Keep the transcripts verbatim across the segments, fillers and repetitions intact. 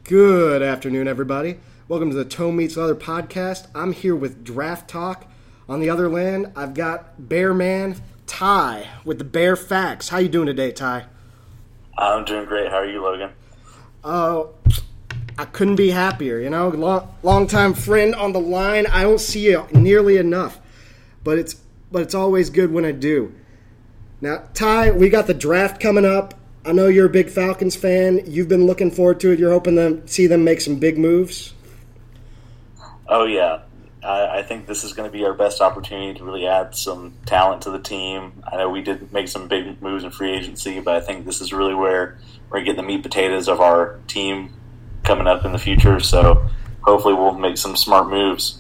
Good afternoon, everybody. Welcome to the Toe Meets Leather podcast. I'm here with Draft Talk. On the other land, I've got Bear Man Ty with the Bear Facts. How you doing today, Ty? I'm doing great. How are you, Logan? Oh, uh, I couldn't be happier. You know, long, long-time friend on the line. I don't see you nearly enough, but it's but it's always good when I do. Now, Ty, we got the draft coming up. I know you're a big Falcons fan. You've been looking forward to it. You're hoping to see them make some big moves. Oh, yeah. I, I think this is going to be our best opportunity to really add some talent to the team. I know we did make some big moves in free agency, but I think this is really where we're getting the meat potatoes of our team coming up in the future. So hopefully we'll make some smart moves.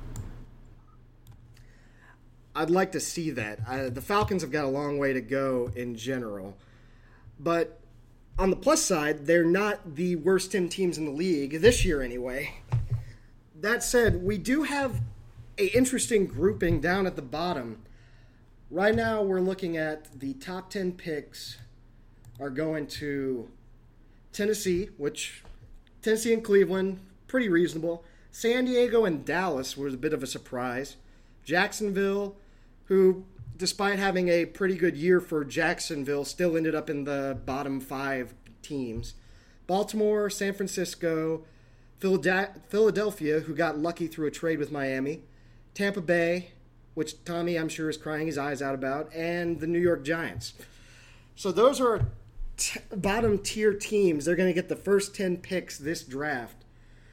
I'd like to see that. Uh, the Falcons have got a long way to go in general. But on the plus side, they're not the worst ten teams in the league, this year anyway. That said, we do have an interesting grouping down at the bottom. Right now, we're looking at the top ten picks are going to Tennessee, which Tennessee and Cleveland, pretty reasonable. San Diego and Dallas was a bit of a surprise. Jacksonville, who, despite having a pretty good year for Jacksonville, still ended up in the bottom five teams. Baltimore, San Francisco, Philadelphia, who got lucky through a trade with Miami, Tampa Bay, which Tommy, I'm sure, is crying his eyes out about, and the New York Giants. So those are t- bottom-tier teams. They're going to get the first ten picks this draft.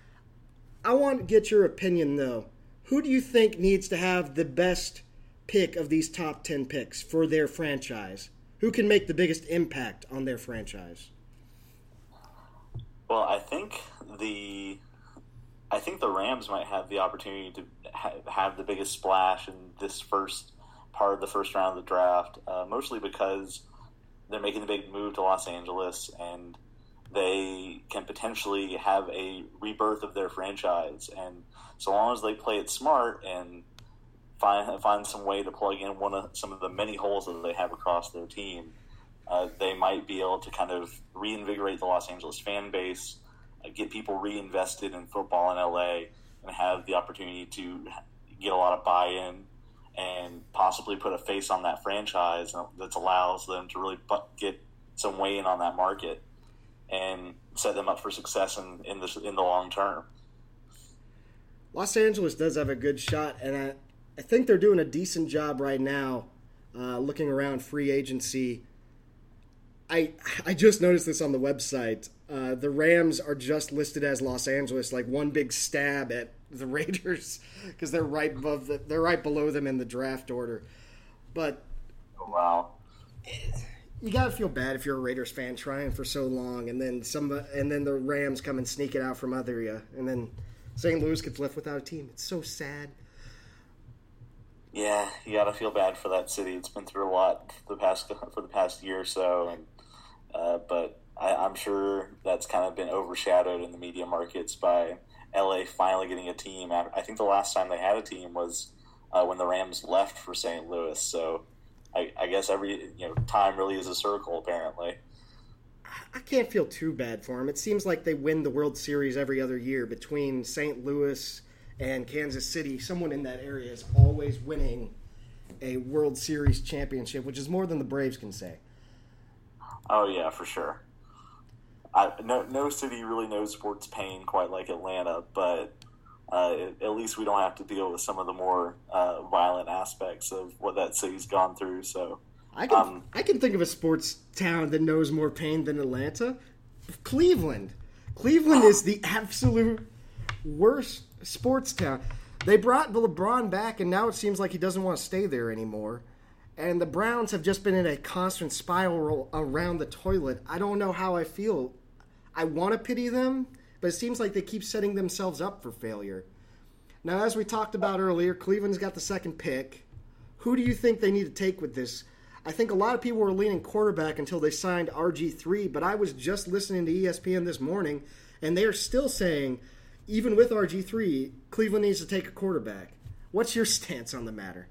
I want to get your opinion, though. Who do you think needs to have the best pick of these top ten picks for their franchise? Who can make the biggest impact on their franchise? Well, I think the I think the Rams might have the opportunity to ha- have the biggest splash in this first part of the first round of the draft, uh, mostly because they're making the big move to Los Angeles and they can potentially have a rebirth of their franchise. And so long as they play it smart and Find find some way to plug in one of some of the many holes that they have across their team, uh, they might be able to kind of reinvigorate the Los Angeles fan base, uh, get people reinvested in football in L A, and have the opportunity to get a lot of buy-in and possibly put a face on that franchise that allows them to really get some weigh in on that market and set them up for success in in the in the long term. Los Angeles does have a good shot, and I. I think they're doing a decent job right now uh, looking around free agency. I I just noticed this on the website. Uh, the Rams are just listed as Los Angeles, like one big stab at the Raiders because they're right above the, they're right below them in the draft order. But oh, wow, you gotta feel bad if you're a Raiders fan trying for so long, and then some and then the Rams come and sneak it out from under you, and then Saint Louis gets left without a team. It's so sad. Yeah, you gotta feel bad for that city. It's been through a lot for the past for the past year or so, and uh, but I, I'm sure that's kind of been overshadowed in the media markets by L A finally getting a team. I think the last time they had a team was uh, when the Rams left for Saint Louis. So I, I guess every you know time really is a circle. Apparently, I can't feel too bad for them. It seems like they win the World Series every other year between Saint Louis and Kansas City. Someone in that area is always winning a World Series championship, which is more than the Braves can say. Oh, yeah, for sure. I, no, no city really knows sports pain quite like Atlanta, but uh, at least we don't have to deal with some of the more uh, violent aspects of what that city's gone through. So I can, um, I can think of a sports town that knows more pain than Atlanta. Cleveland. Cleveland is the absolute worst sports town. They brought LeBron back, and now it seems like he doesn't want to stay there anymore. And the Browns have just been in a constant spiral around the toilet. I don't know how I feel. I want to pity them, but it seems like they keep setting themselves up for failure. Now, as we talked about earlier, Cleveland's got the second pick. Who do you think they need to take with this? I think a lot of people were leaning quarterback until they signed R G three, but I was just listening to E S P N this morning, and they are still saying, even with R G three, Cleveland needs to take a quarterback. What's your stance on the matter?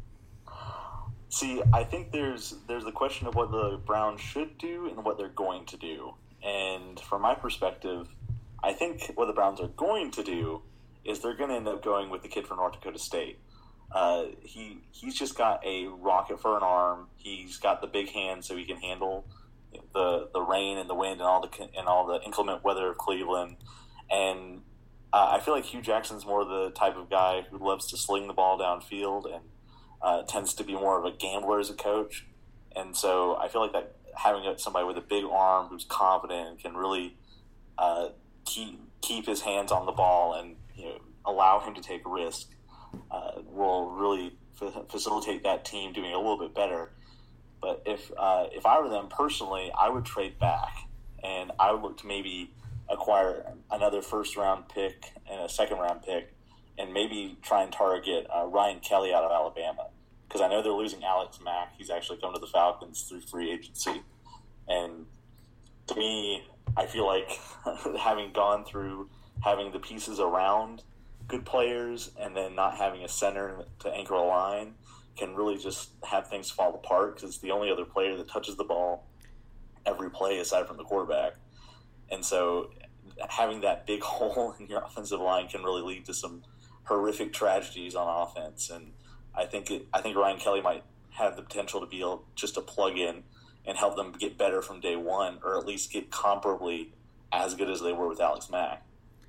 See, I think there's there's the question of what the Browns should do and what they're going to do. And from my perspective, I think what the Browns are going to do is they're going to end up going with the kid from North Dakota State. Uh, he he's just got a rocket for an arm. He's got the big hands, so he can handle the the rain and the wind and all the and all the inclement weather of Cleveland. And uh, I feel like Hugh Jackson's more the type of guy who loves to sling the ball downfield and uh, tends to be more of a gambler as a coach. And so I feel like that having somebody with a big arm who's confident and can really uh, keep keep his hands on the ball and you know allow him to take risk uh, will really f- facilitate that team doing a little bit better. But if uh, if I were them personally, I would trade back and I would look to maybe acquire another first round pick and a second round pick, and maybe try and target uh, Ryan Kelly out of Alabama. Because I know they're losing Alex Mack. He's actually come to the Falcons through free agency. And to me, I feel like having gone through having the pieces around good players and then not having a center to anchor a line can really just have things fall apart because it's the only other player that touches the ball every play aside from the quarterback. And so having that big hole in your offensive line can really lead to some horrific tragedies on offense. And I think it, I think Ryan Kelly might have the potential to be able just a plug in and help them get better from day one, or at least get comparably as good as they were with Alex Mack.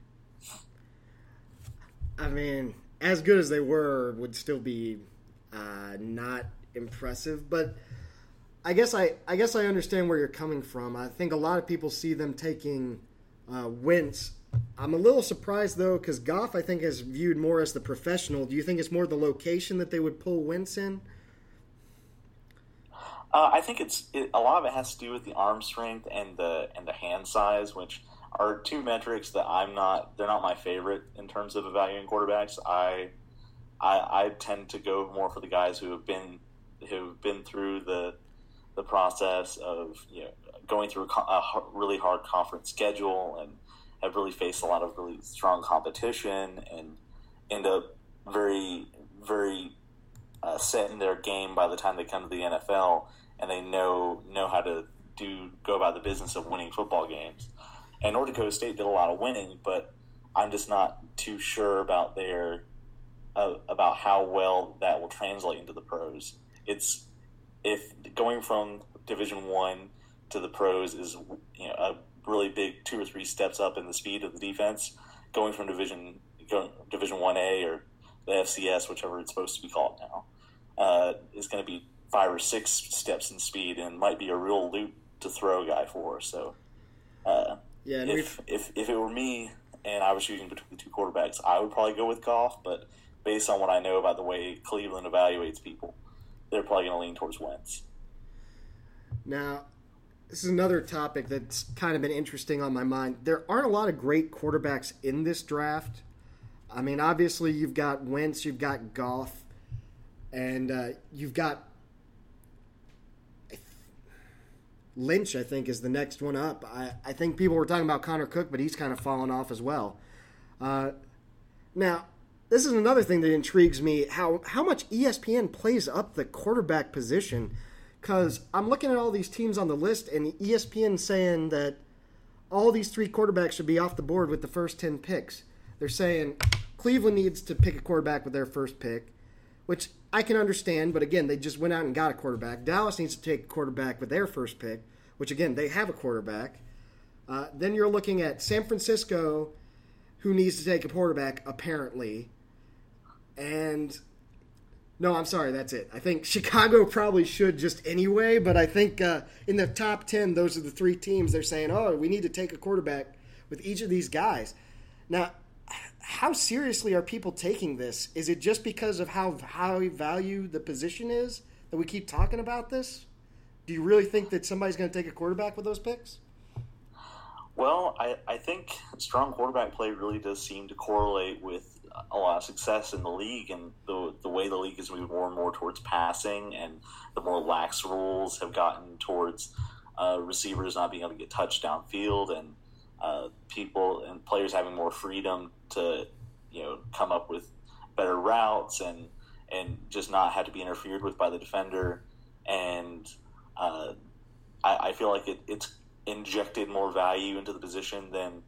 I mean, as good as they were would still be uh, not impressive, but I guess I I guess I understand where you're coming from. I think a lot of people see them taking uh, Wentz. I'm a little surprised, though, because Goff, I think, is viewed more as the professional. Do you think it's more the location that they would pull Wentz in? Uh, I think it's it, a lot of it has to do with the arm strength and the and the hand size, which are two metrics that I'm not. They're not my favorite in terms of evaluating quarterbacks. I I, I tend to go more for the guys who have been who've been through the the process of you know going through a, a really hard conference schedule and have really faced a lot of really strong competition and end up very, very uh, set in their game by the time they come to the N F L, and they know know how to do go about the business of winning football games. And North Dakota State did a lot of winning, but I'm just not too sure about their uh, about how well that will translate into the pros. It's if going from Division One to the pros is you know a really big two or three steps up in the speed of the defense, going from division going, division one A or the F C S, whichever it's supposed to be called now, uh, is going to be five or six steps in speed and might be a real loot to throw a guy for. So uh, yeah, if, if if it were me and I was choosing between the two quarterbacks, I would probably go with Goff, but based on what I know about the way Cleveland evaluates people, they're probably going to lean towards Wentz. Now, this is another topic that's kind of been interesting on my mind. There aren't a lot of great quarterbacks in this draft. I mean, obviously, you've got Wentz, you've got Goff, and uh, you've got Lynch, I think, is the next one up. I, I think people were talking about Connor Cook, but he's kind of fallen off as well. Uh, now, this is another thing that intrigues me, how, how much E S P N plays up the quarterback position. Because I'm looking at all these teams on the list, and E S P N saying that all these three quarterbacks should be off the board with the first ten picks. They're saying Cleveland needs to pick a quarterback with their first pick, which I can understand, but again, they just went out and got a quarterback. Dallas needs to take a quarterback with their first pick, which again, they have a quarterback. Uh, then you're looking at San Francisco, who needs to take a quarterback, apparently. And... No, I'm sorry, that's it. I think Chicago probably should just anyway, but I think uh, in the top ten, those are the three teams they're saying, oh, we need to take a quarterback with each of these guys. Now, how seriously are people taking this? Is it just because of how high value the position is that we keep talking about this? Do you really think that somebody's going to take a quarterback with those picks? Well, I, I think strong quarterback play really does seem to correlate with a lot of success in the league, and the the way the league has moved more and more towards passing, and the more lax rules have gotten towards uh, receivers not being able to get touched downfield, and uh, people and players having more freedom to you know come up with better routes and and just not have to be interfered with by the defender. And uh, I, I feel like it, it's injected more value into the position than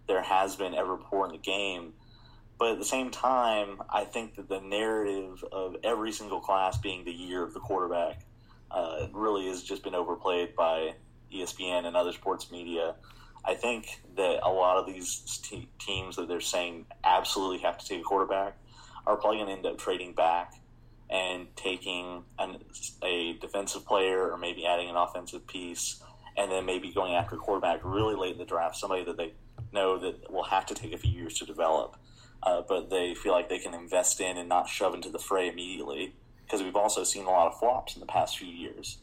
there has been ever before in the game. But at the same time, I think that the narrative of every single class being the year of the quarterback uh, really has just been overplayed by E S P N and other sports media. I think that a lot of these te- teams that they're saying absolutely have to take a quarterback are probably going to end up trading back and taking an, a defensive player or maybe adding an offensive piece, and then maybe going after a quarterback really late in the draft, somebody that they know that will have to take a few years to develop. Uh, but they feel like they can invest in and not shove into the fray immediately, because we've also seen a lot of flops in the past few years.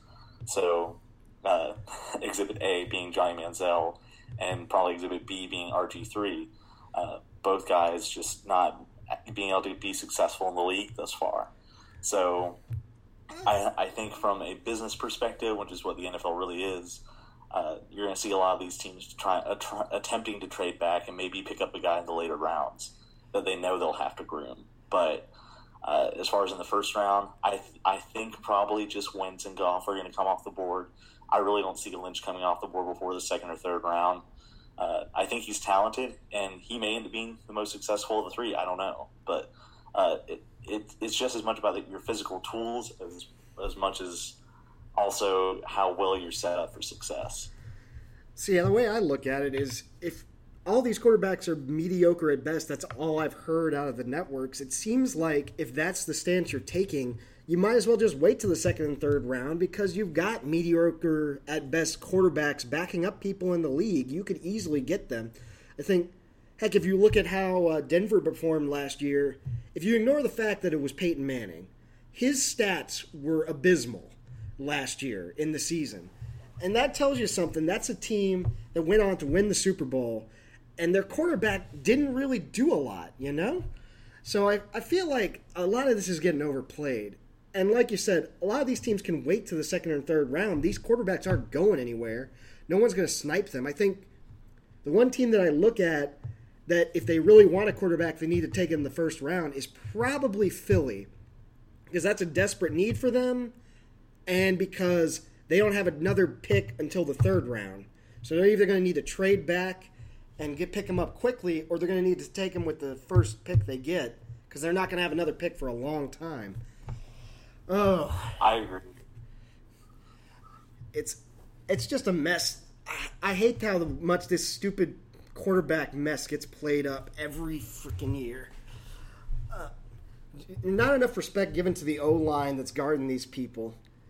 So uh, Exhibit A being Johnny Manziel and probably Exhibit B being R G three, uh, both guys just not being able to be successful in the league thus far. So I, I think from a business perspective, which is what the N F L really is, uh, you're going to see a lot of these teams try, uh, try, attempting to trade back and maybe pick up a guy in the later rounds that they know they'll have to groom. But uh, as far as in the first round, I th- I think probably just Wentz and Goff are going to come off the board. I really don't see Lynch coming off the board before the second or third round. Uh, I think he's talented, and he may end up being the most successful of the three. I don't know. But uh, it, it, it's just as much about your physical tools as, as much as also how well you're set up for success. See, the way I look at it is if all these quarterbacks are mediocre at best, that's all I've heard out of the networks. It seems like if that's the stance you're taking, you might as well just wait till the second and third round, because you've got mediocre at best quarterbacks backing up people in the league. You could easily get them. I think, heck, if you look at how uh, Denver performed last year, if you ignore the fact that it was Peyton Manning, his stats were abysmal last year in the season. And that tells you something. That's a team that went on to win the Super Bowl, and their quarterback didn't really do a lot, you know? So I, I feel like a lot of this is getting overplayed. And like you said, a lot of these teams can wait to the second or third round. These quarterbacks aren't going anywhere. No one's going to snipe them. I think the one team that I look at that if they really want a quarterback, they need to take in the first round is probably Philly, because that's a desperate need for them, and because they don't have another pick until the third round. So they're either going to need to trade back and get pick them up quickly, or they're going to need to take them with the first pick they get, because they're not going to have another pick for a long time. Oh, I agree. It's it's just a mess. I, I hate how much this stupid quarterback mess gets played up every freaking year. Uh, not enough respect given to the O-line that's guarding these people.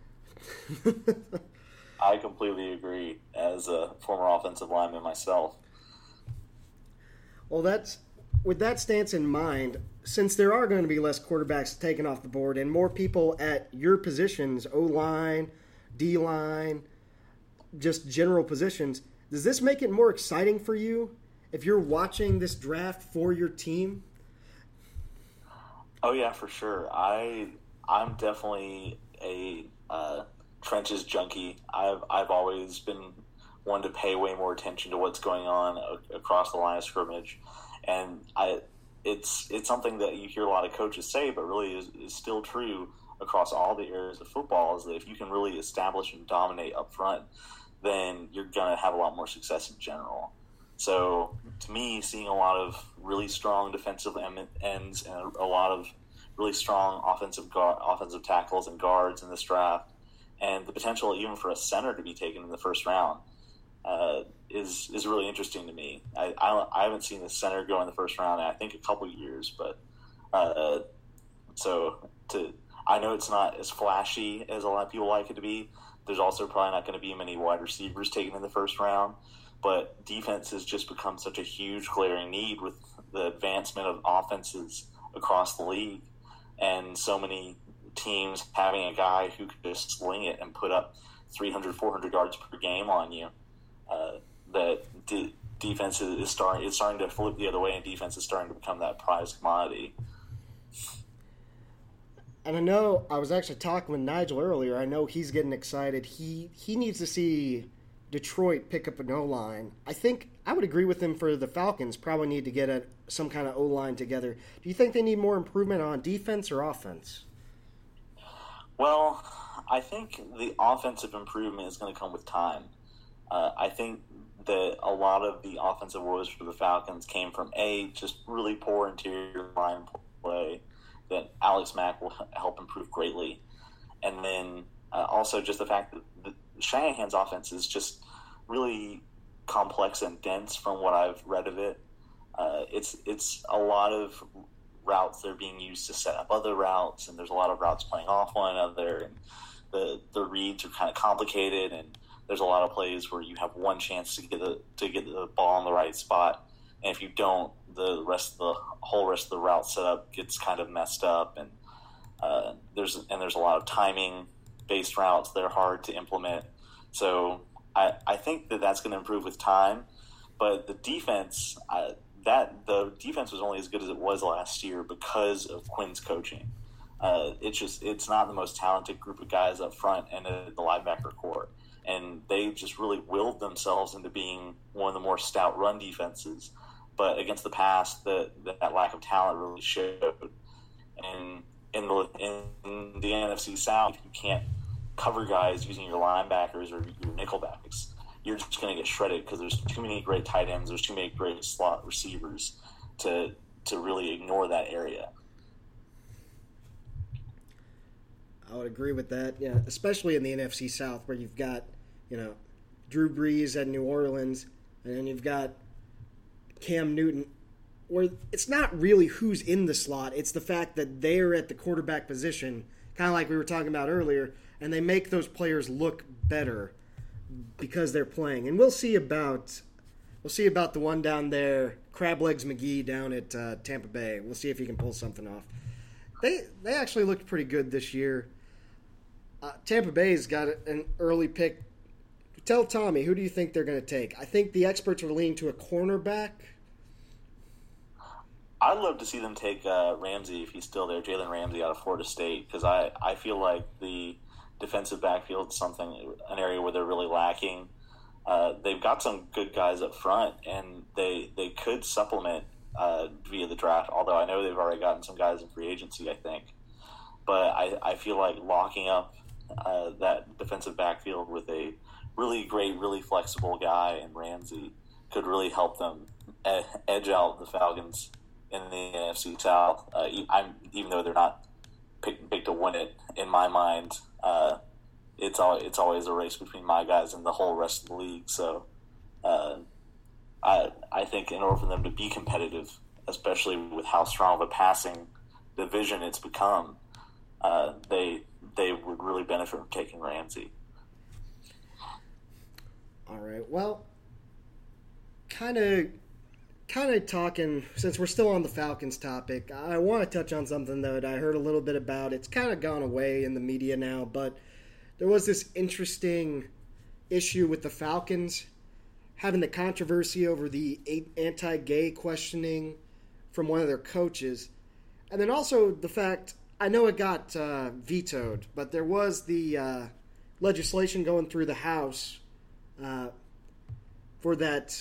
I completely agree as a former offensive lineman myself. Well, that's with that stance in mind, since there are going to be less quarterbacks taken off the board and more people at your positions, O-line, D-line, just general positions, does this make it more exciting for you if you're watching this draft for your team? Oh, yeah, for sure. I, I'm definitely a uh, trenches junkie. I've, I've always been one to pay way more attention to what's going on a- across the line of scrimmage. And I, it's it's something that you hear a lot of coaches say, but really is, is still true across all the areas of football, is that if you can really establish and dominate up front, then you're going to have a lot more success in general. So to me, seeing a lot of really strong defensive ends and a lot of really strong offensive guard, offensive tackles and guards in this draft, and the potential even for a center to be taken in the first round, uh, is is really interesting to me. I, I I haven't seen the center go in the first round in I think a couple years, but uh, so to I know it's not as flashy as a lot of people like it to be. There's also probably not going to be many wide receivers taken in the first round, but defense has just become such a huge glaring need with the advancement of offenses across the league, and so many teams having a guy who could just sling it and put up three hundred, four hundred yards per game on you. Uh, that de- defense is starting, it's starting to flip the other way, and defense is starting to become that prized commodity. And I know I was actually talking with Nigel earlier. I know he's getting excited. He he needs to see Detroit pick up an O-line. I think I would agree with him for the Falcons. Probably need to get a, some kind of O-line together. Do you think they need more improvement on defense or offense? Well, I think the offensive improvement is going to come with time. Uh, I think that a lot of the offensive woes for the Falcons came from A, just really poor interior line play that Alex Mack will help improve greatly. And then uh, also just the fact that the Shanahan's offense is just really complex and dense from what I've read of it. Uh, it's it's a lot of routes that are being used to set up other routes, and there's a lot of routes playing off one another, and the the reads are kind of complicated, and there's a lot of plays where you have one chance to get the to get the ball in the right spot, and if you don't, the rest of the whole rest of the route setup gets kind of messed up, and uh, there's and there's a lot of timing based routes that are hard to implement. So I I think that that's going to improve with time, but the defense I, that the defense was only as good as it was last year because of Quinn's coaching. Uh, it's just it's not the most talented group of guys up front and uh, the linebacker core. And they just really willed themselves into being one of the more stout run defenses. But against the pass, the, that lack of talent really showed. And in the, in the N F C South, you can't cover guys using your linebackers or your nickelbacks. You're just going to get shredded because there's too many great tight ends, there's too many great slot receivers to to really ignore that area. I would agree with that, yeah, especially in the N F C South where you've got, you know, Drew Brees at New Orleans, and then you've got Cam Newton, where it's not really who's in the slot. It's the fact that they're at the quarterback position, kind of like we were talking about earlier, and they make those players look better because they're playing. And we'll see about we'll see about the one down there, Crab Legs McGee down at uh, Tampa Bay. We'll see if he can pull something off. They they actually looked pretty good this year. Uh, Tampa Bay's got an early pick. Tell Tommy, who do you think they're going to take? I think the experts are leaning to a cornerback. I'd love to see them take uh, Ramsey if he's still there, Jalen Ramsey out of Florida State, because I, I feel like the defensive backfield is something, an area where they're really lacking. Uh, they've got some good guys up front, and they they could supplement uh, via the draft, although I know they've already gotten some guys in free agency, I think. But I, I feel like locking up uh, that defensive backfield with a really great, really flexible guy in Ramsey could really help them edge out the Falcons in the N F C South. Uh, I'm, even though they're not picked pick to win it, in my mind, uh, it's all it's always a race between my guys and the whole rest of the league. So uh, I I think in order for them to be competitive, especially with how strong of a passing division it's become, uh, they they would really benefit from taking Ramsey. All right. Well, kind of, kind of talking. Since we're still on the Falcons topic, I want to touch on something that I heard a little bit about. It's kind of gone away in the media now, but there was this interesting issue with the Falcons having the controversy over the anti-gay questioning from one of their coaches, and then also the fact. I know it got uh, vetoed, but there was the uh, legislation going through the House. Uh, for that,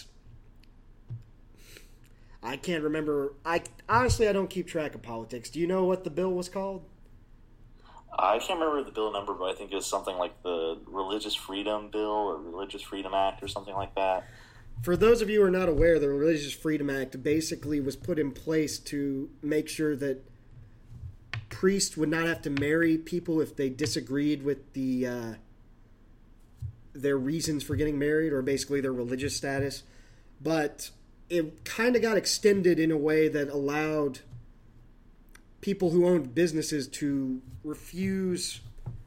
I can't remember. I honestly I don't keep track of politics. Do you know what the bill was called? I can't remember the bill number, but I think it was something like the Religious Freedom Bill or Religious Freedom Act or something like that. For those of you who are not aware, the Religious Freedom Act basically was put in place to make sure that priests would not have to marry people if they disagreed with the uh, their reasons for getting married, or basically their religious status. But it kind of got extended in a way that allowed people who owned businesses to refuse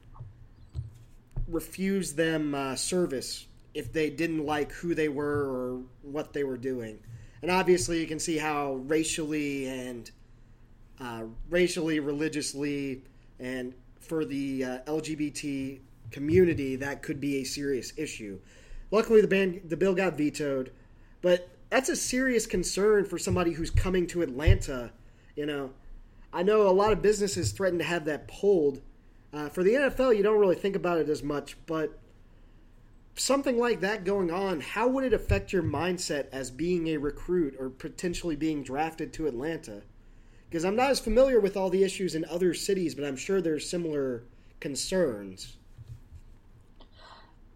refuse them uh, service if they didn't like who they were or what they were doing. And obviously you can see how racially and uh, racially, religiously, and for the uh, L G B T community, that could be a serious issue. Luckily, the ban- the bill got vetoed, but that's a serious concern for somebody who's coming to Atlanta. You know, I know a lot of businesses threaten to have that pulled. Uh, for the N F L, you don't really think about it as much, but something like that going on, how would it affect your mindset as being a recruit or potentially being drafted to Atlanta? Because I'm not as familiar with all the issues in other cities, but I'm sure there's similar concerns.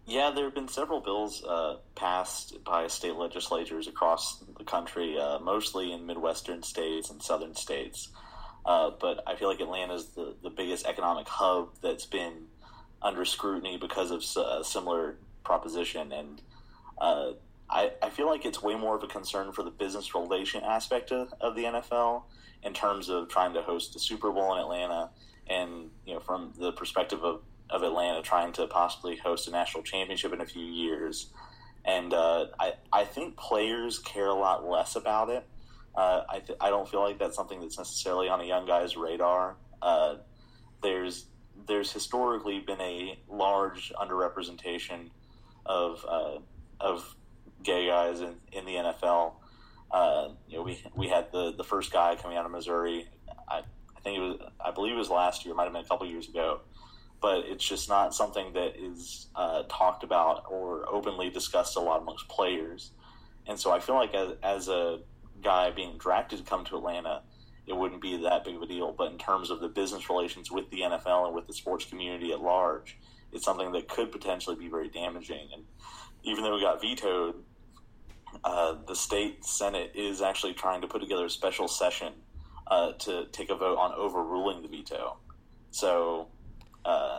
Yeah, there have been several bills uh, passed by state legislatures across the country, uh, mostly in Midwestern states and Southern states. Uh, but I feel like Atlanta is the, the biggest economic hub that's been under scrutiny because of a similar proposition. And uh, I, I feel like it's way more of a concern for the business relation aspect of, of the N F L in terms of trying to host the Super Bowl in Atlanta, and you know, from the perspective of of Atlanta trying to possibly host a national championship in a few years. And uh, I, I think players care a lot less about it. Uh, I, th- I don't feel like that's something that's necessarily on a young guy's radar. Uh, there's there's historically been a large underrepresentation of uh, of gay guys in, in the N F L. Uh, you know, we we had the, the first guy coming out of Missouri. I, I think it was I believe it was last year, it might have been a couple years ago. But it's just not something that is uh, talked about or openly discussed a lot amongst players. And so I feel like as, as a guy being drafted to come to Atlanta, it wouldn't be that big of a deal. But in terms of the business relations with the N F L and with the sports community at large, it's something that could potentially be very damaging. And even though it got vetoed, uh, the state Senate is actually trying to put together a special session uh, to take a vote on overruling the veto. So Uh,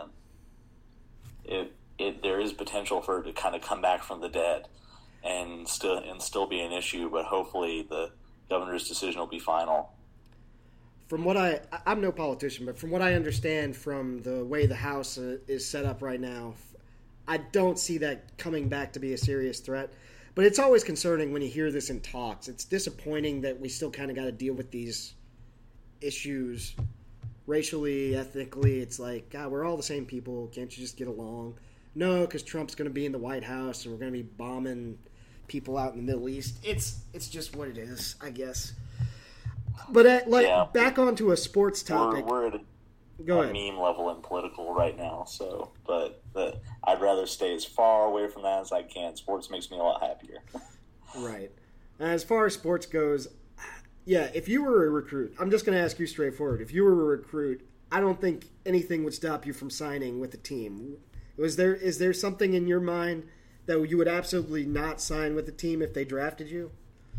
it it there is potential for it to kind of come back from the dead and still and still be an issue, but hopefully the governor's decision will be final. From what I I'm no politician, but from what I understand from the way the House uh, is set up right now, I don't see that coming back to be a serious threat. But it's always concerning when you hear this in talks. It's disappointing that we still kind of got to deal with these issues. Racially, ethnically, it's like, God, we're all the same people. Can't you just get along? No, because Trump's going to be in the White House and we're going to be bombing people out in the Middle East. It's it's just what it is, I guess. But at, like yeah. back onto a sports topic. We're, we're at a, Go a ahead. meme level in political right now, so but, but I'd rather stay as far away from that as I can. Sports makes me a lot happier. Right. As far as sports goes, yeah, if you were a recruit, I'm just going to ask you straightforward. If you were a recruit, I don't think anything would stop you from signing with the team. Was there is there something in your mind that you would absolutely not sign with the team if they drafted you?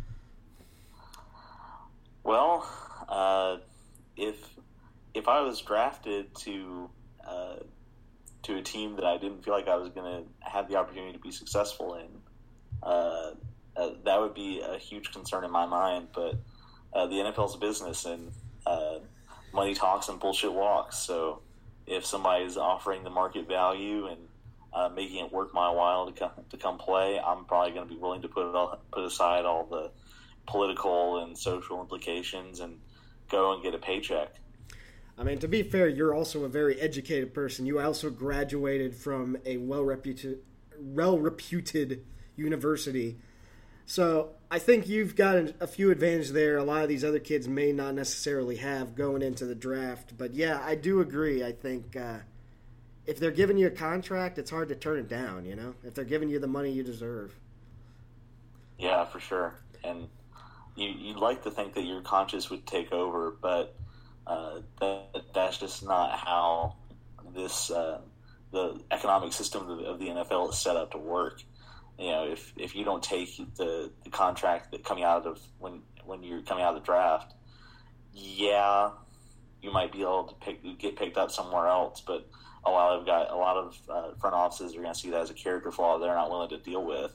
Well, uh, if if I was drafted to uh, to a team that I didn't feel like I was going to have the opportunity to be successful in, uh, uh, that would be a huge concern in my mind. But Uh, the N F L's a business, and uh, money talks and bullshit walks. So if somebody's offering the market value and uh, making it worth my while to come to come play, I'm probably going to be willing to put it all, put aside all the political and social implications and go and get a paycheck. I mean, to be fair, you're also a very educated person. You also graduated from a well-reputed, well-reputed university. So I think you've got a few advantages there. A lot of these other kids may not necessarily have going into the draft. But, yeah, I do agree. I think uh, if they're giving you a contract, it's hard to turn it down, you know, if they're giving you the money you deserve. Yeah, for sure. And you, you'd like to think that your conscience would take over, but uh, that, that's just not how this uh, the economic system of, of the N F L is set up to work. You know, if, if you don't take the, the contract that coming out of when when you're coming out of the draft, yeah, you might be able to pick get picked up somewhere else. But a lot of got a lot of uh, front offices are going to see that as a character flaw they're not willing to deal with.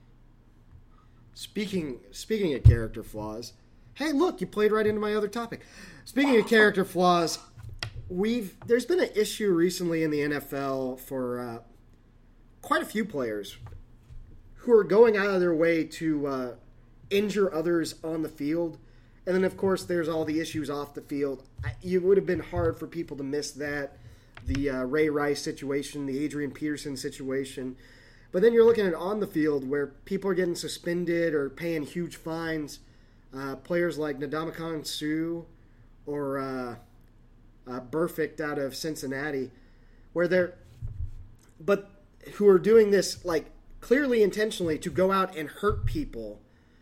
Speaking speaking of character flaws, hey, look, you played right into my other topic. Speaking of character flaws, we've there's been an issue recently in the N F L for uh, quite a few players who are going out of their way to uh, injure others on the field. And then, of course, there's all the issues off the field. I, it would have been hard for people to miss that. The uh, Ray Rice situation, the Adrian Peterson situation. But then you're looking at on the field where people are getting suspended or paying huge fines. Uh, players like Ndamukong Suh or uh, uh, Burfict out of Cincinnati, where they're, but who are doing this like clearly intentionally to go out and hurt people.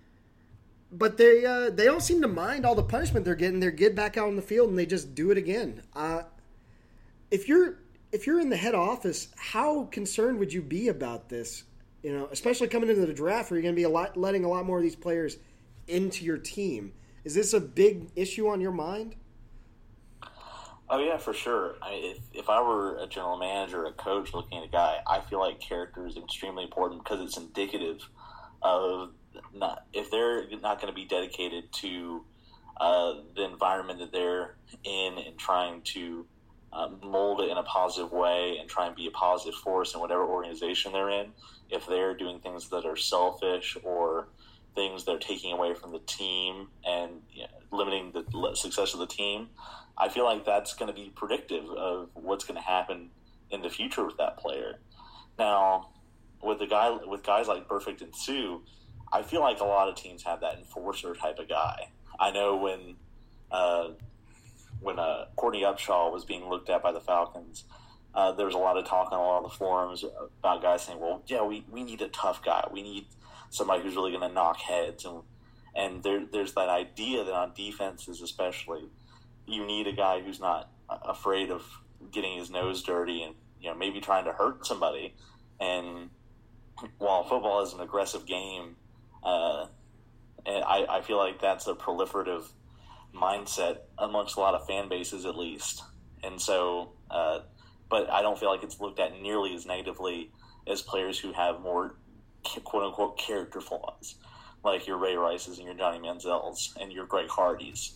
But they uh, they don't seem to mind all the punishment they're getting. They get back out on the field and they just do it again. Uh, if you're if you're in the head office, how concerned would you be about this? You know, especially coming into the draft, where you're going to be a lot letting a lot more of these players into your team. Is this a big issue on your mind? Oh yeah, for sure. I mean, if if I were a general manager, a coach looking at a guy, I feel like character is extremely important because it's indicative of not if they're not going to be dedicated to uh, the environment that they're in and trying to um, mold it in a positive way and try and be a positive force in whatever organization they're in. If they're doing things that are selfish or things that are taking away from the team and you know, limiting the success of the team, I feel like that's going to be predictive of what's going to happen in the future with that player. Now, with the guy with guys like Burfict and Sue, I feel like a lot of teams have that enforcer type of guy. I know when uh, when uh, Courtney Upshaw was being looked at by the Falcons, uh, there was a lot of talk on a lot of the forums about guys saying, "Well, yeah, we, we need a tough guy. We need somebody who's really going to knock heads." And and there there's that idea that on defenses, especially, you need a guy who's not afraid of getting his nose dirty and you know maybe trying to hurt somebody. And while football is an aggressive game, uh, and I, I feel like that's a proliferative mindset amongst a lot of fan bases, at least. And so, uh, but I don't feel like it's looked at nearly as negatively as players who have more quote unquote character flaws, like your Ray Rices and your Johnny Manziels and your Greg Hardys.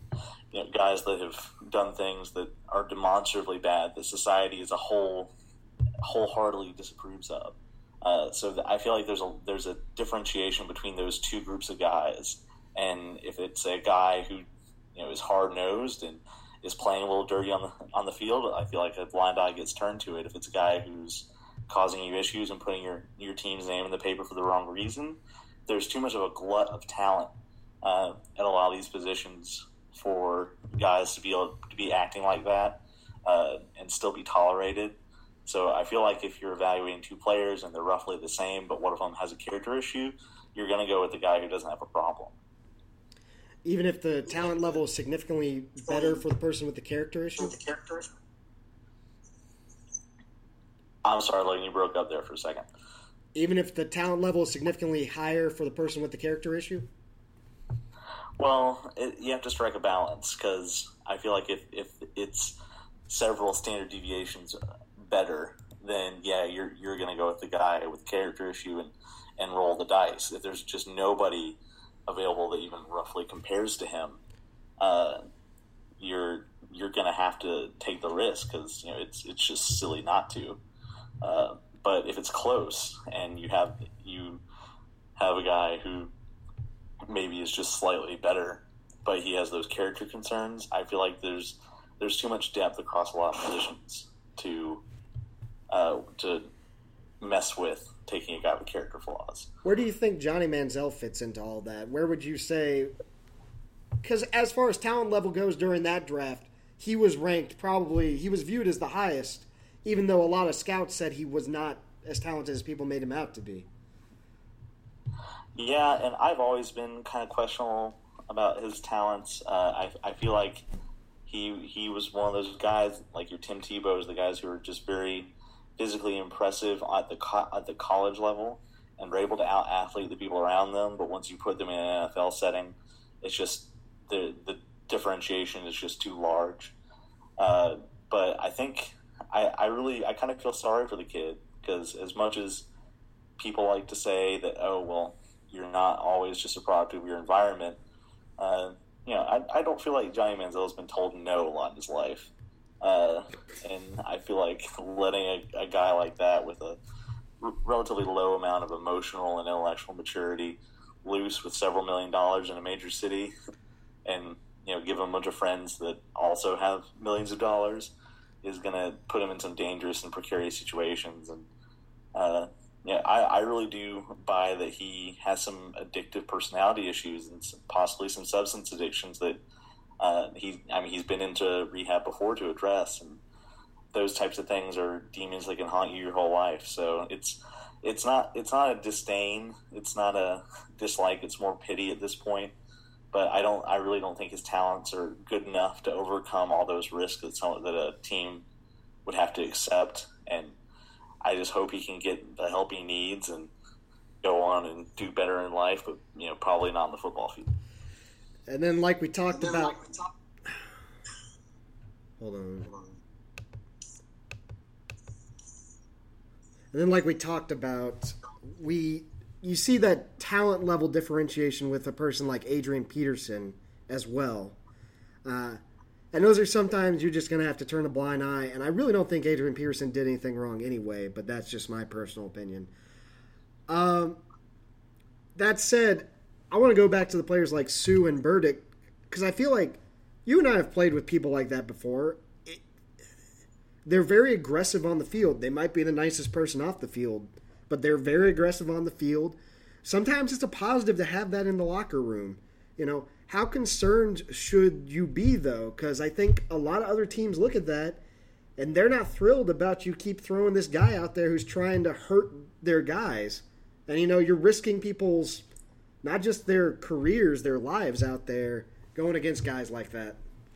You know, guys that have done things that are demonstrably bad that society as a whole wholeheartedly disapproves of. Uh, so I feel like there's a there's a differentiation between those two groups of guys. And if it's a guy who you know is hard nosed and is playing a little dirty on the on the field, I feel like a blind eye gets turned to it. If it's a guy who's causing you issues and putting your your team's name in the paper for the wrong reason, there's too much of a glut of talent uh, at a lot of these positions for guys to be able to be acting like that uh, and still be tolerated. So I feel like if you're evaluating two players and they're roughly the same, but one of them has a character issue, you're going to go with the guy who doesn't have a problem. Even if the talent level is significantly better for the person with the character issue? I'm sorry, Logan, you broke up there for a second. Even if the talent level is significantly higher for the person with the character issue? Well, it, you have to strike a balance because I feel like if, if it's several standard deviations better, then yeah, you're you're going to go with the guy with the character issue and, and roll the dice. If there's just nobody available that even roughly compares to him, uh, you're you're going to have to take the risk because you know it's it's just silly not to. Uh, but if it's close and you have you have a guy who maybe is just slightly better, but he has those character concerns, I feel like there's there's too much depth across a lot of positions to uh, to mess with taking a guy with character flaws. Where do you think Johnny Manziel fits into all that? Where would you say? Because as far as talent level goes during that draft, he was ranked probably he was viewed as the highest, even though a lot of scouts said he was not as talented as people made him out to be. Yeah, and I've always been kind of questionable about his talents. Uh, I I feel like he he was one of those guys like your Tim Tebow's, the guys who are just very physically impressive at the co- at the college level and were able to out athlete the people around them. But once you put them in an N F L setting, it's just the the differentiation is just too large. Uh, but I think I, I really I kind of feel sorry for the kid because as much as people like to say that, oh well, you're not always just a product of your environment. Uh, you know, I, I don't feel like Johnny Manziel has been told no a lot in his life. Uh, and I feel like letting a, a guy like that with a r- relatively low amount of emotional and intellectual maturity loose with several million dollars in a major city and, you know, give him a bunch of friends that also have millions of dollars is going to put him in some dangerous and precarious situations. And, uh, Yeah, I, I really do buy that he has some addictive personality issues and some, possibly some substance addictions that uh, he. I mean, he's been into rehab before to address, and those types of things are demons that can haunt you your whole life. So it's it's not it's not a disdain, it's not a dislike. It's more pity at this point. But I don't. I really don't think his talents are good enough to overcome all those risks that some that a team would have to accept. And I just hope he can get the help he needs and go on and do better in life, but you know, probably not on the football field. And then, like we talked about, like we talk- hold on. And then, like we talked about, we you see that talent level differentiation with a person like Adrian Peterson as well. Uh, and those are sometimes you're just going to have to turn a blind eye. And I really don't think Adrian Peterson did anything wrong anyway, but that's just my personal opinion. Um, that said, I want to go back to the players like Suh and Burdick, because I feel like you and I have played with people like that before. It, they're very aggressive on the field. They might be the nicest person off the field, but they're very aggressive on the field. Sometimes it's a positive to have that in the locker room. You know, how concerned should you be, though? Because I think a lot of other teams look at that, and they're not thrilled about you keep throwing this guy out there who's trying to hurt their guys. And, you know, you're risking people's, not just their careers, their lives out there going against guys like that.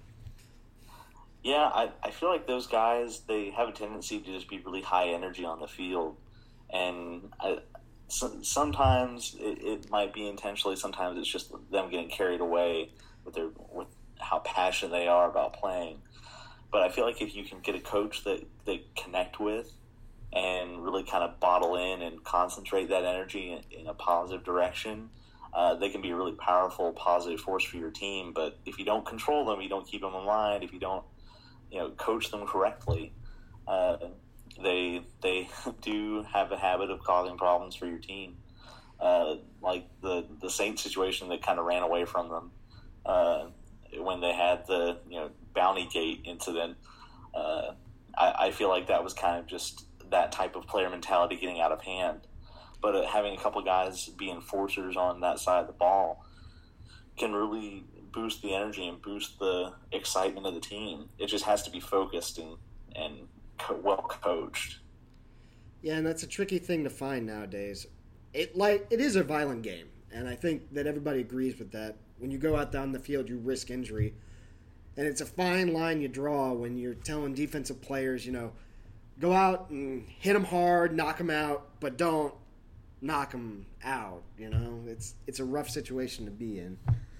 Yeah, I, I feel like those guys, they have a tendency to just be really high energy on the field. And I, so, sometimes it, it might be intentionally, sometimes it's just them getting carried away with their with how passionate they are about playing. But I feel like if you can get a coach that they connect with and really kind of bottle in and concentrate that energy in, in a positive direction, uh, they can be a really powerful, positive force for your team. But if you don't control them, you don't keep them in line, if you don't, you know, coach them correctly, uh, they they do have a habit of causing problems for your team. Uh, like the, the Saints situation that kind of ran away from them uh, when they had the, you know, Bounty Gate incident. Uh, I, I feel like that was kind of just that type of player mentality getting out of hand. But uh, having a couple of guys be enforcers on that side of the ball can really boost the energy and boost the excitement of the team. It just has to be focused and, and co- well coached. Yeah, and that's a tricky thing to find nowadays. It like it is a violent game, and I think that everybody agrees with that. When you go out down the field, you risk injury. And it's a fine line you draw when you're telling defensive players, you know, go out and hit them hard, knock them out, but don't knock them out. You know, it's it's a rough situation to be in.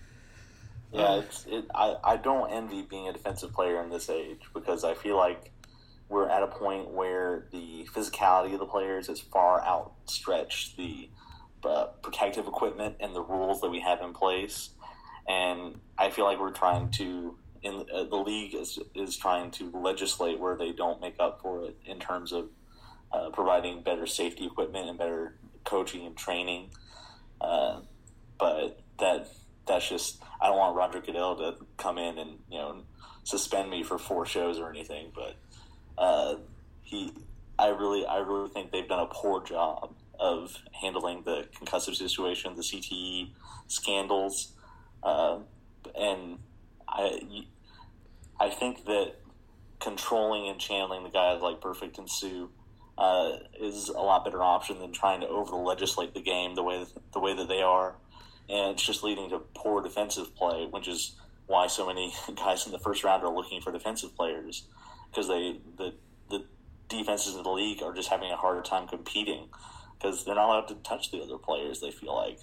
Yeah, it's, it, I, I don't envy being a defensive player in this age because I feel like we're at a point where the physicality of the players has far outstretched the uh, protective equipment and the rules that we have in place. And I feel like we're trying to, in uh, the league is, is trying to legislate where they don't make up for it in terms of uh, providing better safety equipment and better coaching and training. Uh, but that that's just, I don't want Roger Goodell to come in and, you know, suspend me for four shows or anything. But uh, he, I really, I really think they've done a poor job of handling the concussive situation, the C T E scandals, uh, and I, I think that controlling and channeling the guys like Perfect and Suh uh, is a lot better option than trying to over legislate the game the way that, the way that they are, and it's just leading to poor defensive play, which is why so many guys in the first round are looking for defensive players, because they the the defenses in the league are just having a harder time competing because they're not allowed to touch the other players. They feel like.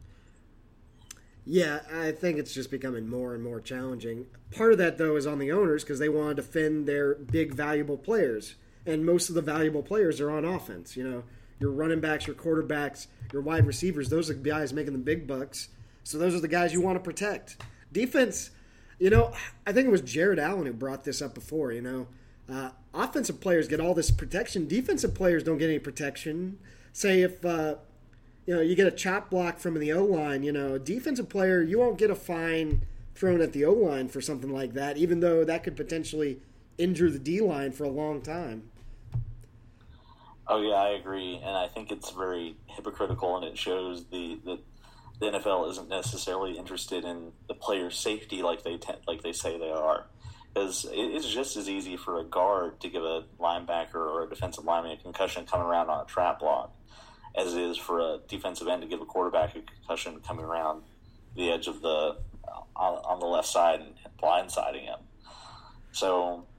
Yeah, I think it's just becoming more and more challenging. Part of that, though, is on the owners because they want to defend their big, valuable players. And most of the valuable players are on offense. You know, your running backs, your quarterbacks, your wide receivers, those are the guys making the big bucks. So those are the guys you want to protect. Defense, you know, I think it was Jared Allen who brought this up before, you know. Uh, offensive players get all this protection. Defensive players don't get any protection. Say if... Uh, You know, you get a chop block from the O-line, you know, a defensive player, you won't get a fine thrown at the O-line for something like that, even though that could potentially injure the D-line for a long time. Oh, yeah, I agree. And I think it's very hypocritical, and it shows the that the N F L isn't necessarily interested in the player's safety like they te- like they say they are. Because it's just as easy for a guard to give a linebacker or a defensive lineman a concussion coming around on a trap block as it is for a defensive end to give a quarterback a concussion coming around the edge of the on, on the left side and blindsiding him. So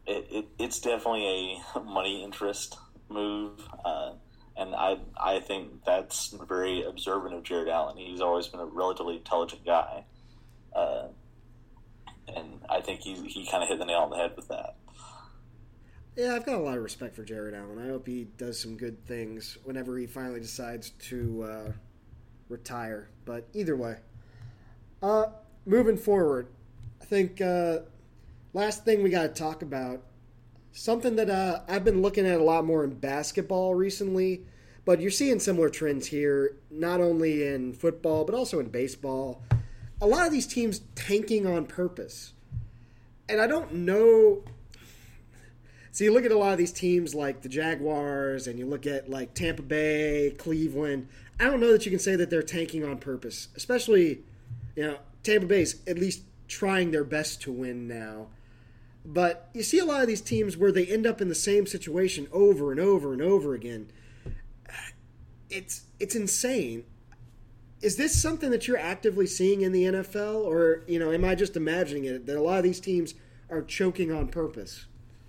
it, it it's definitely a money interest move, uh, and I I think that's very observant of Jared Allen. He's always been a relatively intelligent guy, uh, and I think he he kind of hit the nail on the head with that. Yeah, I've got a lot of respect for Jared Allen. I hope he does some good things whenever he finally decides to uh, retire. But either way, uh, moving forward, I think uh, last thing we got to talk about, something that uh, I've been looking at a lot more in basketball recently, but you're seeing similar trends here, not only in football, but also in baseball. A lot of these teams tanking on purpose. And I don't know... So you look at a lot of these teams like the Jaguars, and you look at like Tampa Bay, Cleveland. I don't know that you can say that they're tanking on purpose, especially, you know, Tampa Bay's at least trying their best to win now. But you see a lot of these teams where they end up in the same situation over and over and over again. It's it's insane. Is this something that you're actively seeing in the N F L, or, you know, am I just imagining it that a lot of these teams are choking on purpose?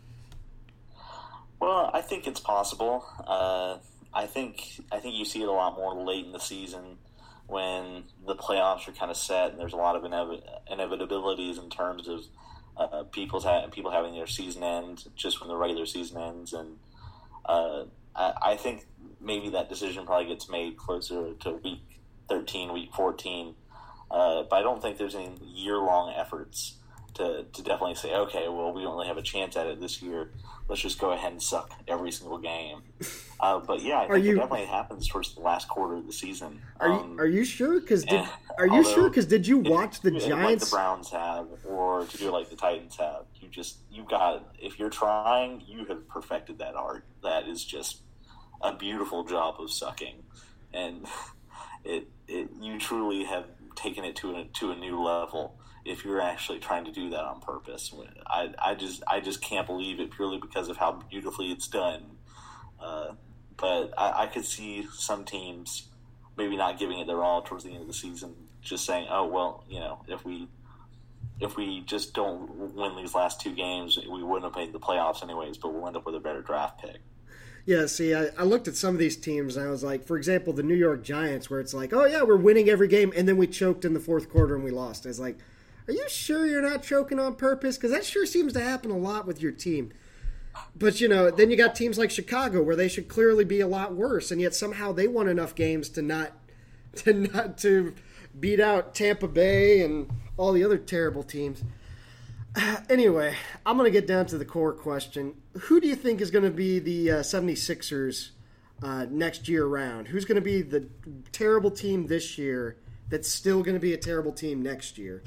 Well, I think it's possible. Uh, I think I think you see it a lot more late in the season when the playoffs are kind of set and there's a lot of inev- inevitabilities in terms of uh, people's ha- people having their season end just when the regular season ends. And uh, I-, I think maybe that decision probably gets made closer to week thirteen, week fourteen. Uh, but I don't think there's any year-long efforts to, to definitely say, okay, well, we don't really have a chance at it this year. Let's just go ahead and suck every single game. Uh, but yeah, I think you, it definitely happens towards the last quarter of the season. Are you um, are you sure? Because did are you sure? Because did you watch the Giants? Like the Browns have, or to do it like the Titans have. You just you got if you're trying, you have perfected that art. That is just a beautiful job of sucking, and it it you truly have taken it to a to a new level. If you're actually trying to do that on purpose, I, I just I just can't believe it purely because of how beautifully it's done. Uh, but I, I could see some teams maybe not giving it their all towards the end of the season, just saying, "Oh well, you know, if we if we just don't win these last two games, we wouldn't have made the playoffs anyways, but we'll end up with a better draft pick." Yeah, see, I, I looked at some of these teams, and I was like, for example, the New York Giants, where it's like, "Oh yeah, we're winning every game," and then we choked in the fourth quarter and we lost. I was like, are you sure you're not choking on purpose? Because that sure seems to happen a lot with your team. But, you know, then you got teams like Chicago where they should clearly be a lot worse, and yet somehow they won enough games to not to not to beat out Tampa Bay and all the other terrible teams. Anyway, I'm going to get down to the core question. Who do you think is going to be the uh, 76ers uh, next year round? Who's going to be the terrible team this year that's still going to be a terrible team next year?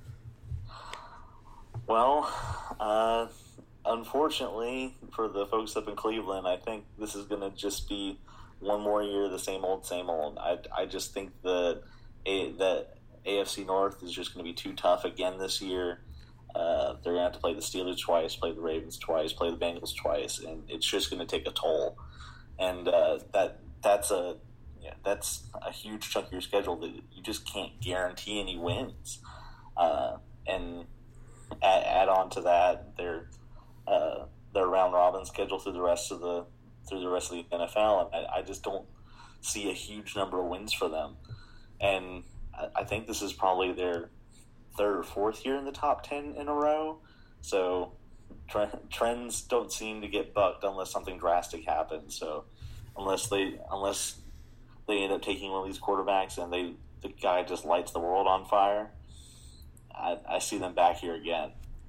Well, uh, unfortunately for the folks up in Cleveland, I think this is going to just be one more year of the same old, same old. I, I just think the a, the A F C North is just going to be too tough again this year. Uh, they're going to have to play the Steelers twice, play the Ravens twice, play the Bengals twice, and it's just going to take a toll. And uh, that that's a yeah, that's a huge chunk of your schedule that you just can't guarantee any wins. Uh, and Add, add on to that their uh, their round robin schedule through the rest of the through the rest of the N F L, and I, I just don't see a huge number of wins for them. And I, I think this is probably their third or fourth year in the top ten in a row. So tre- trends don't seem to get bucked unless something drastic happens. So unless they unless they end up taking one of these quarterbacks and they the guy just lights the world on fire, I, I see them back here again.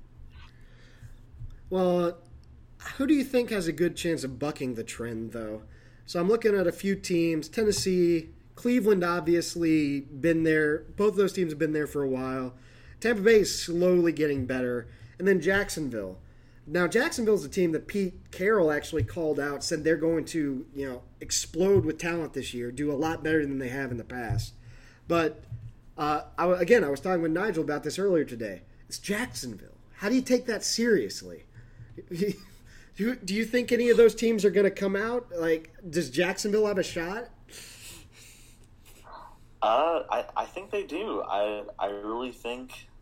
Well, who do you think has a good chance of bucking the trend, though? So I'm looking at a few teams. Tennessee, Cleveland, obviously been there. Both of those teams have been there for a while. Tampa Bay is slowly getting better. And then Jacksonville. Now, Jacksonville's a team that Pete Carroll actually called out, said they're going to, you know, explode with talent this year, do a lot better than they have in the past. But Uh, I, again, I was talking with Nigel about this earlier today. It's Jacksonville. How do you take that seriously? do, you, do you think any of those teams are going to come out? Like, does Jacksonville have a shot? Uh, I, I think they do. I I really think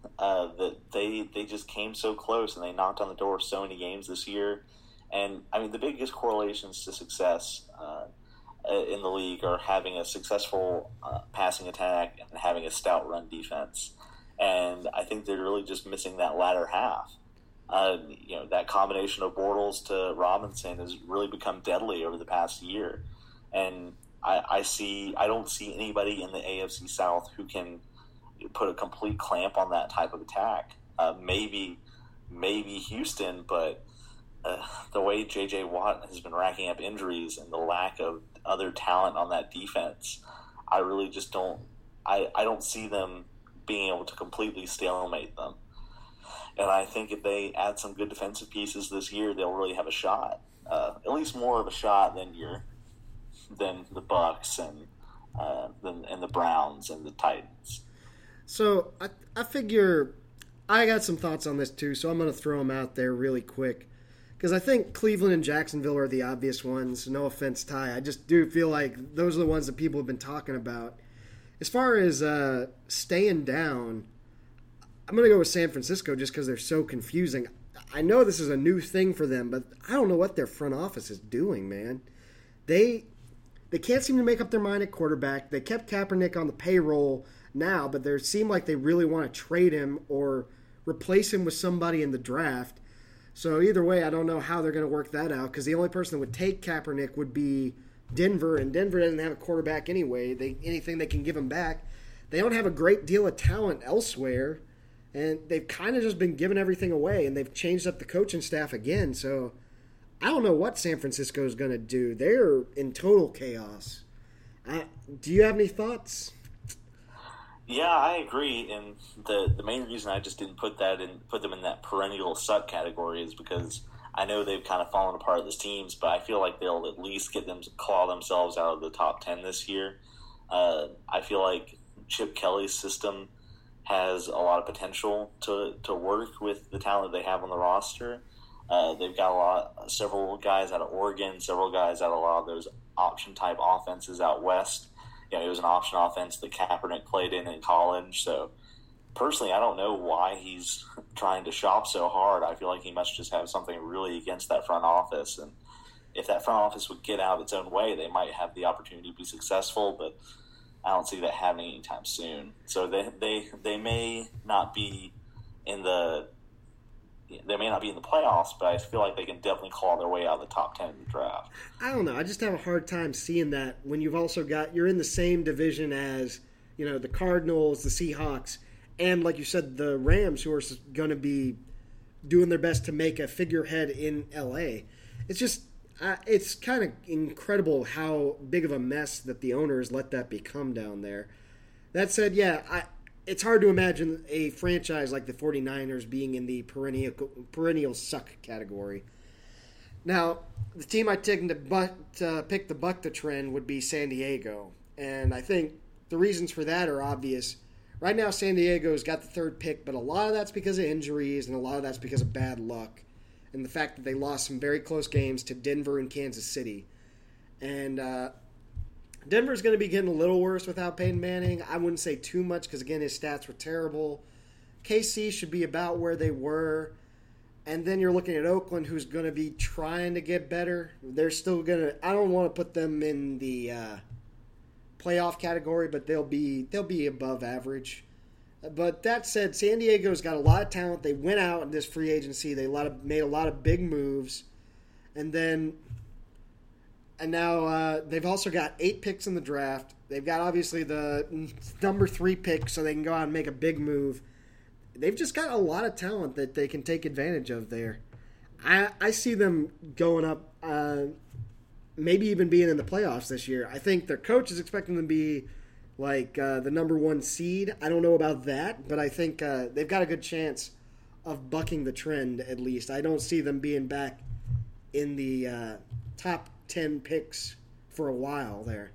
uh, that they they just came so close and they knocked on the door of so many games this year. And I mean, the biggest correlations to success uh, in the league are having a successful uh, passing attack and having a stout run defense. And I think they're really just missing that latter half. Uh, you know, that combination of Bortles to Robinson has really become deadly over the past year. And I, I see, I don't see anybody in the A F C South who can put a complete clamp on that type of attack. Uh, maybe, maybe Houston, but uh, the way J J Watt has been racking up injuries and the lack of other talent on that defense, I really just don't, I, I don't see them being able to completely stalemate them. And I think if they add some good defensive pieces this year, they'll really have a shot. Uh, at least more of a shot than your than the Bucks and uh, than and the Browns and the Titans. So I I figure I got some thoughts on this too. So I'm going to throw them out there really quick because I think Cleveland and Jacksonville are the obvious ones. No offense, Ty. I just do feel like those are the ones that people have been talking about. As far as uh, staying down, I'm going to go with San Francisco just because they're so confusing. I know this is a new thing for them, but I don't know what their front office is doing, man. They they can't seem to make up their mind at quarterback. They kept Kaepernick on the payroll now, but they seem like they really want to trade him or replace him with somebody in the draft. So either way, I don't know how they're going to work that out because the only person that would take Kaepernick would be Denver, and Denver doesn't have a quarterback anyway. They anything they can give him back. They don't have a great deal of talent elsewhere. And they've kind of just been giving everything away, and they've changed up the coaching staff again. So I don't know what San Francisco is going to do. They're in total chaos. Uh, do you have any thoughts? Yeah, I agree. And the the main reason I just didn't put that in, put them in that perennial suck category is because I know they've kind of fallen apart as teams, but I feel like they'll at least get them to claw themselves out of the top ten this year. Uh, I feel like Chip Kelly's system has a lot of potential to, to work with the talent they have on the roster. Uh, they've got a lot, several guys out of Oregon, several guys out of a lot of those option type offenses out west. You know, it was an option offense that Kaepernick played in in college. So personally, I don't know why he's trying to shop so hard. I feel like he must just have something really against that front office. And if that front office would get out of its own way, they might have the opportunity to be successful, but I don't see that happening anytime soon. So they they they may not be in the they may not be in the playoffs, but I feel like they can definitely claw their way out of the top ten in the draft. I don't know. I just have a hard time seeing that when you've also got you're in the same division as you know the Cardinals, the Seahawks, and like you said, the Rams, who are going to be doing their best to make a figurehead in L A. It's just. Uh, it's kind of incredible how big of a mess that the owners let that become down there. That said, yeah, I, it's hard to imagine a franchise like the 49ers being in the perennial perennial suck category. Now, the team I take to buck, uh, pick the buck the trend would be San Diego. And I think the reasons for that are obvious. Right now, San Diego's got the third pick, but a lot of that's because of injuries and a lot of that's because of bad luck. And the fact that they lost some very close games to Denver and Kansas City. And uh, Denver's going to be getting a little worse without Peyton Manning. I wouldn't say too much because, again, his stats were terrible. K C should be about where they were. And then you're looking at Oakland, who's going to be trying to get better. They're still going to – I don't want to put them in the uh, playoff category, but they'll be they'll be above average. But that said, San Diego's got a lot of talent. They went out in this free agency. They lot of, made a lot of big moves. And then, and now uh, they've also got eight picks in the draft. They've got obviously the number three pick, so they can go out and make a big move. They've just got a lot of talent that they can take advantage of there. I, I see them going up, uh, maybe even being in the playoffs this year. I think their coach is expecting them to be like uh, the number one seed. I don't know about that, but I think uh, they've got a good chance of bucking the trend at least. I don't see them being back in the uh, top ten picks for a while there.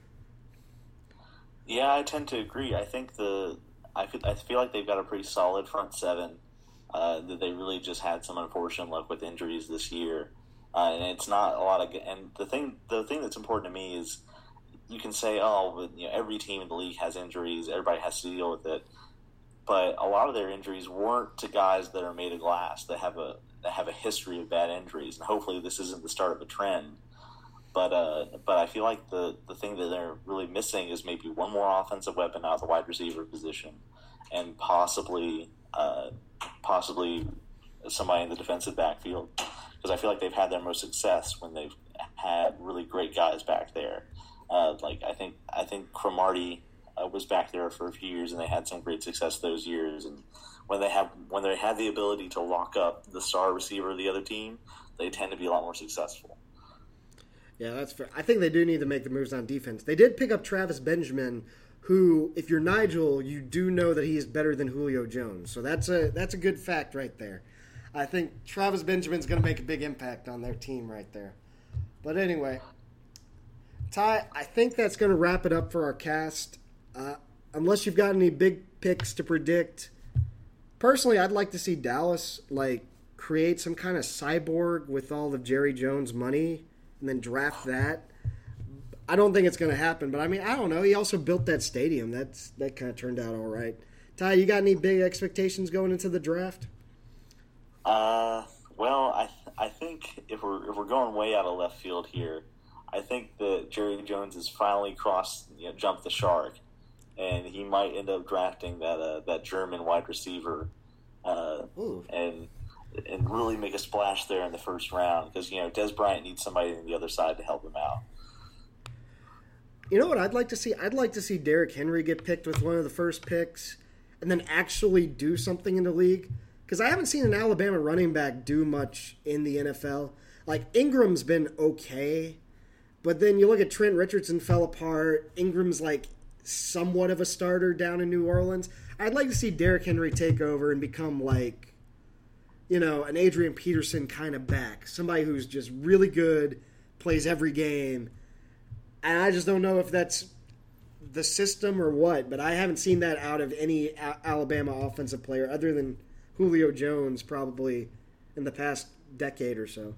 Yeah, I tend to agree. I think the I feel, I feel like they've got a pretty solid front seven. Uh, that they really just had some unfortunate luck with injuries this year, uh, and it's not a lot of. And the thing the thing that's important to me is. You can say, oh, but, you know, every team in the league has injuries. Everybody has to deal with it. but a lot of their injuries weren't to guys that are made of glass that have a that have a history of bad injuries, and hopefully this isn't the start of a trend. But uh, but I feel like the, the thing that they're really missing is maybe one more offensive weapon out of the wide receiver position, and possibly uh, possibly somebody in the defensive backfield, because I feel like they've had their most success when they've had really great guys back there. Uh, like I think I think Cromartie uh, was back there for a few years, and they had some great success those years. And when they have when they had the ability to lock up the star receiver of the other team, they tend to be a lot more successful. Yeah, that's fair. I think they do need to make the moves on defense. They did pick up Travis Benjamin, who, if you're Nigel, you do know that he is better than Julio Jones. So that's a that's a good fact right there. I think Travis Benjamin's going to make a big impact on their team right there. But anyway, Ty, I think that's going to wrap it up for our cast. Uh, unless you've got any big picks to predict, personally, I'd like to see Dallas like create some kind of cyborg with all of Jerry Jones' money and then draft that. I don't think it's going to happen, but I mean, I don't know. He also built that stadium. That's that kind of turned out all right. Ty, you got any big expectations going into the draft? Uh, well, I I think if we're if we're going way out of left field here, I think that Jerry Jones has finally crossed, you know, jumped the shark, and he might end up drafting that uh, that German wide receiver, uh, and. and really make a splash there in the first round, because, you know, Des Bryant needs somebody on the other side to help him out. You know what I'd like to see? I'd like to see Derrick Henry get picked with one of the first picks and then actually do something in the league, because I haven't seen an Alabama running back do much in the N F L. Like, Ingram's been okay, but then you look at Trent Richardson fell apart. Ingram's like somewhat of a starter down in New Orleans. I'd like to see Derrick Henry take over and become like, you know, an Adrian Peterson kind of back. Somebody who's just really good, plays every game. And I just don't know if that's the system or what, but I haven't seen that out of any a- Alabama offensive player other than Julio Jones probably in the past decade or so.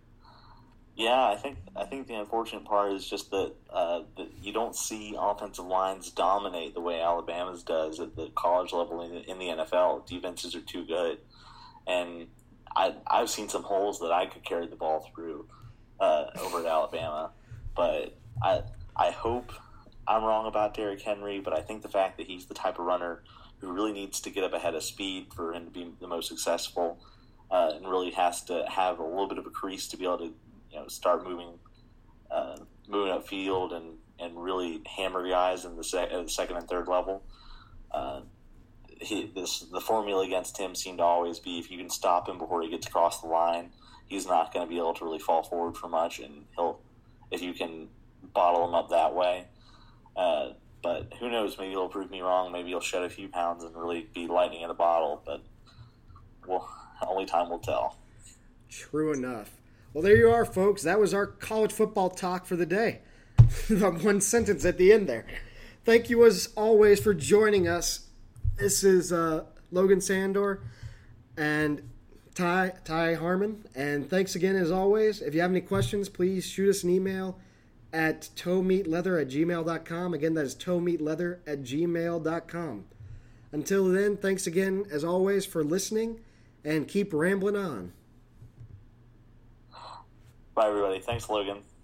Yeah, I think I think the unfortunate part is just that, uh, that you don't see offensive lines dominate the way Alabama's does at the college level in the, in the N F L. Defenses are too good. And I, I've seen some holes that I could carry the ball through uh, over at Alabama. But I I hope I'm wrong about Derrick Henry, but I think the fact that he's the type of runner who really needs to get up ahead of speed for him to be the most successful, uh, and really has to have a little bit of a crease to be able to, you know, start moving uh, moving upfield and, and really hammer guys in the, sec- at the second and third level. Uh, He, this, the formula against him seemed to always be, if you can stop him before he gets across the line, he's not going to be able to really fall forward for much, and he'll, if you can bottle him up that way. Uh, but who knows? Maybe he'll prove me wrong. Maybe he'll shed a few pounds and really be lightning in a bottle. But well, only time will tell. True enough. Well, there you are, folks. That was our college football talk for the day. The one sentence at the end there. Thank you as always for joining us. This is uh, Logan Sandor and Ty Ty Harmon. And thanks again, as always. If you have any questions, please shoot us an email at toemeatleather at gmail dot com. Again, that is toemeatleather at gmail dot com. Until then, thanks again, as always, for listening, and keep rambling on. Bye, everybody. Thanks, Logan.